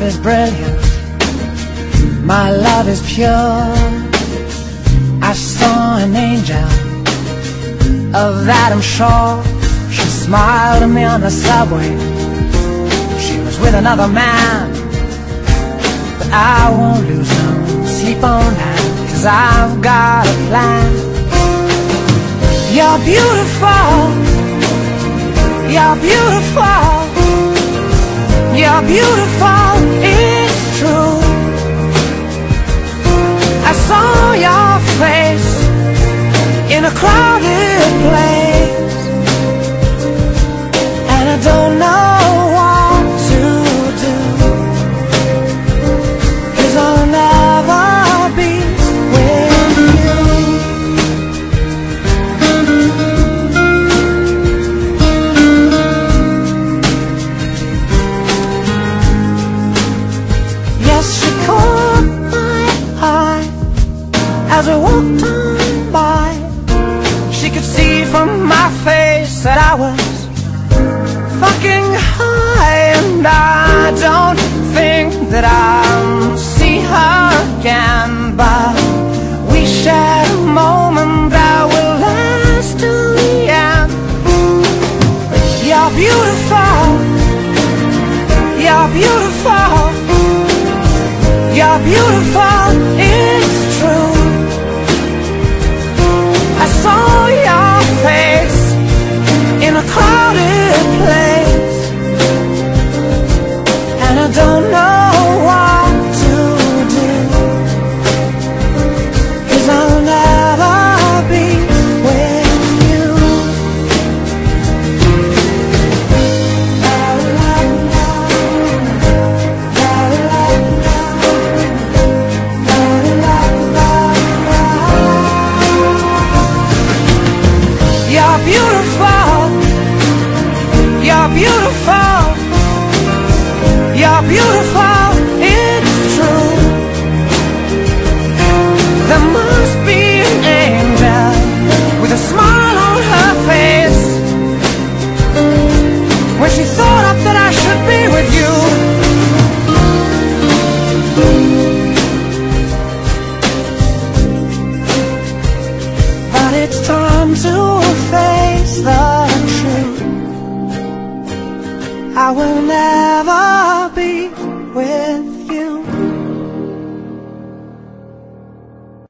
is brilliant, my love is pure. I saw an angel, of that I'm sure. She smiled at me on the subway. She was with another man, but I won't lose no sleep on that, 'cause I've got a plan. You're beautiful, you're beautiful, you're beautiful, it's true. I saw your face in a crowded place, and I don't know what to do, 'cause I'll never be with you. Yes, she caught my eye as I walked on by. She could see from my face that I was fucking high, and I don't think that I'll see her again, but we shared a moment that will last till the end. You're beautiful, you're beautiful, you're beautiful, it's true. I saw your face in a crowded place, and I don't know what to do, 'cause I'll never be with you. You're beautiful, you're beautiful, you're beautiful, it's true. There must be an angel with a smile on her face when she thought up that I should be with you. But it's time to face the truth. I will never be with